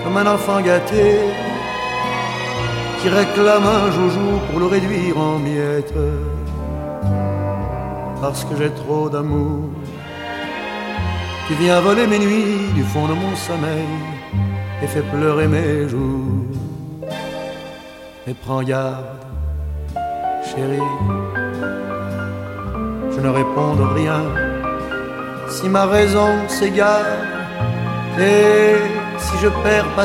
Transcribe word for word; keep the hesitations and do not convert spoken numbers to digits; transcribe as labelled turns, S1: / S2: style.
S1: comme un enfant gâté qui réclame un joujou pour le réduire en miettes. Parce que j'ai trop d'amour qui vient voler mes nuits du fond de mon sommeil et fait pleurer mes jours. Mais prends garde, chérie, je ne réponds de rien si ma raison s'égare et si je perds